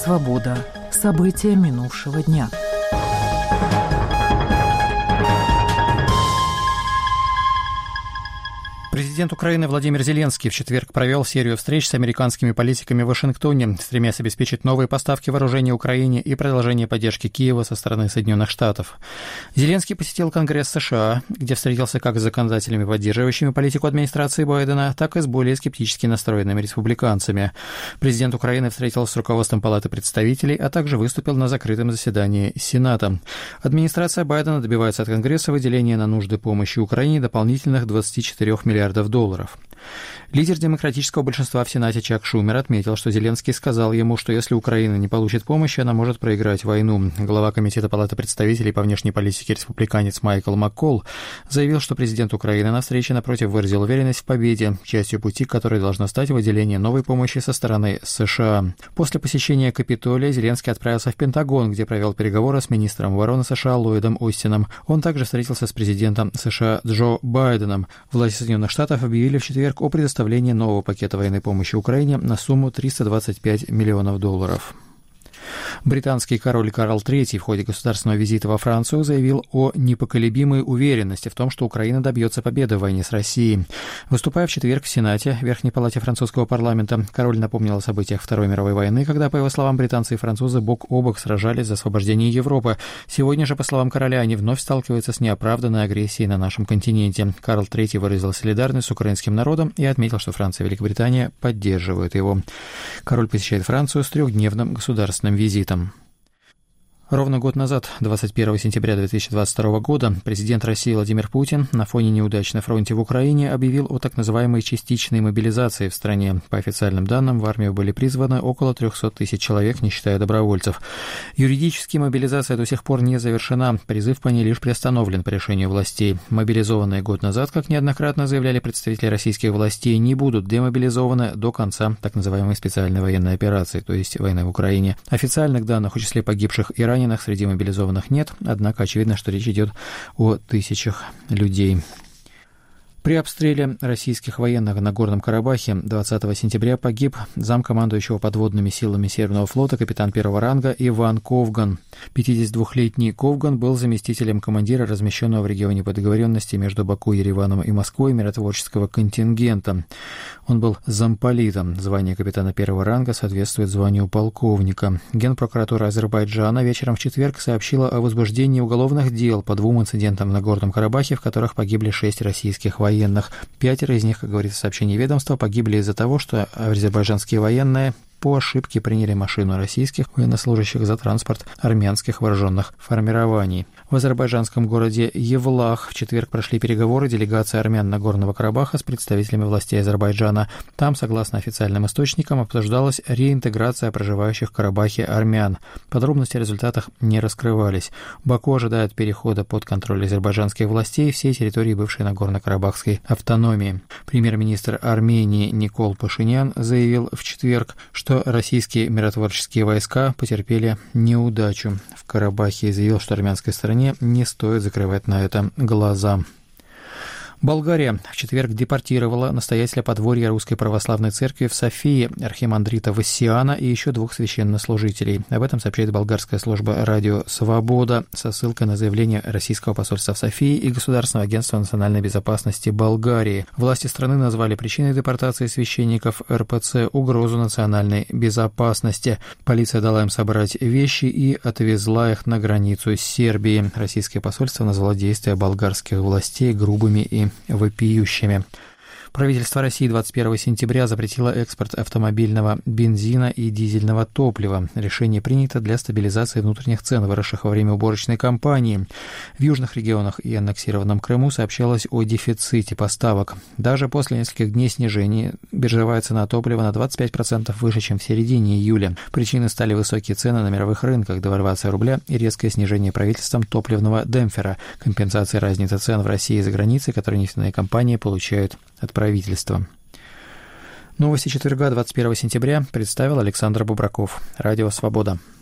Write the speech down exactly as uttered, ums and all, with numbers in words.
Свобода. События минувшего дня. Президент Украины Владимир Зеленский в четверг провел серию встреч с американскими политиками в Вашингтоне, стремясь обеспечить новые поставки вооружений Украине и продолжение поддержки Киева со стороны Соединенных Штатов. Зеленский посетил Конгресс США, где встретился как с законодателями, поддерживающими политику администрации Байдена, так и с более скептически настроенными республиканцами. Президент Украины встретился с руководством Палаты представителей, а также выступил на закрытом заседании Сената. Администрация Байдена добивается от Конгресса выделения на нужды помощи Украине дополнительных двадцать четыре миллиардов долларов. Лидер демократического большинства в Сенате Чак Шумер отметил, что Зеленский сказал ему, что если Украина не получит помощи, она может проиграть войну. Глава Комитета Палаты представителей по внешней политике республиканец Майкл Маккол заявил, что президент Украины на встрече напротив выразил уверенность в победе, частью пути которой должно стать выделение новой помощи со стороны США. После посещения Капитолия Зеленский отправился в Пентагон, где провел переговоры с министром обороны США Ллойдом Остином. Он также встретился с президентом США Джо Байденом. Власти Соединенных Штатов объявили в четверг о предоставлении нового пакета военной помощи Украине на сумму триста двадцать пять миллионов долларов. Британский король Карл третий в ходе государственного визита во Францию заявил о непоколебимой уверенности в том, что Украина добьется победы в войне с Россией. Выступая в четверг в Сенате, Верхней палате французского парламента, король напомнил о событиях Второй мировой войны, когда, по его словам, британцы и французы бок о бок сражались за освобождение Европы. Сегодня же, по словам короля, они вновь сталкиваются с неоправданной агрессией на нашем континенте. Карл третий выразил солидарность с украинским народом и отметил, что Франция и Великобритания поддерживают его. Король посещает Францию с трехдневным государственным визитом. Ровно год назад, двадцать первого сентября две тысячи двадцать второго года, президент России Владимир Путин на фоне неудач на фронте в Украине объявил о так называемой частичной мобилизации в стране. По официальным данным, в армию были призваны около трехсот тысяч человек, не считая добровольцев. Юридически мобилизация до сих пор не завершена, призыв по ней лишь приостановлен по решению властей. Мобилизованные год назад, как неоднократно заявляли представители российских властей, не будут демобилизованы до конца так называемой специальной военной операции, то есть войны в Украине. Официальных данных о числе погибших и раненых среди мобилизованных нет, однако очевидно, что речь идет о тысячах людей. При обстреле российских военных на Горном Карабахе двадцатого сентября погиб замкомандующего подводными силами Северного флота капитан первого ранга Иван Ковган. пятидесятидвухлетний Ковган был заместителем командира размещенного в регионе по договоренности между Баку, Ереваном и Москвой миротворческого контингента. Он был замполитом. Звание капитана первого ранга соответствует званию полковника. Генпрокуратура Азербайджана вечером в четверг сообщила о возбуждении уголовных дел по двум инцидентам на Горном Карабахе, в которых погибли шесть российских военных. Пятеро из них, как говорится в сообщении ведомства, погибли из-за того, что азербайджанские военные по ошибке приняли машину российских военнослужащих за транспорт армянских вооруженных формирований. В азербайджанском городе Евлах в четверг прошли переговоры делегации армян Нагорного Карабаха с представителями властей Азербайджана. Там, согласно официальным источникам, обсуждалась реинтеграция проживающих в Карабахе армян. Подробности о результатах не раскрывались. Баку ожидает перехода под контроль азербайджанских властей всей территории бывшей Нагорно-Карабахской автономии. Премьер-министр Армении Никол Пашинян заявил в четверг, что российские миротворческие войска потерпели неудачу в Карабахе и заявил, что армянской стороне не стоит закрывать на это глаза. Болгария в четверг депортировала настоятеля подворья Русской Православной Церкви в Софии архимандрита Вассиана и еще двух священнослужителей. Об этом сообщает болгарская служба «Радио Свобода» со ссылкой на заявление российского посольства в Софии и Государственного агентства национальной безопасности Болгарии. Власти страны назвали причиной депортации священников эр пэ цэ угрозу национальной безопасности. Полиция дала им собрать вещи и отвезла их на границу с Сербией. Российское посольство назвало действия болгарских властей грубыми и вопиющими. Правительство России двадцать первого сентября запретило экспорт автомобильного бензина и дизельного топлива. Решение принято для стабилизации внутренних цен, выросших во время уборочной кампании. В южных регионах и аннексированном Крыму сообщалось о дефиците поставок. Даже после нескольких дней снижения биржевая цена топлива на двадцать пять процентов выше, чем в середине июля. Причиной стали высокие цены на мировых рынках, девальвация рубля и резкое снижение правительством топливного демпфера, компенсация разницы цен в России и за границей, которые нефтяные компании получают от правительства. Новости четверга, двадцать первого сентября, представил Александр Бубраков. Радио «Свобода».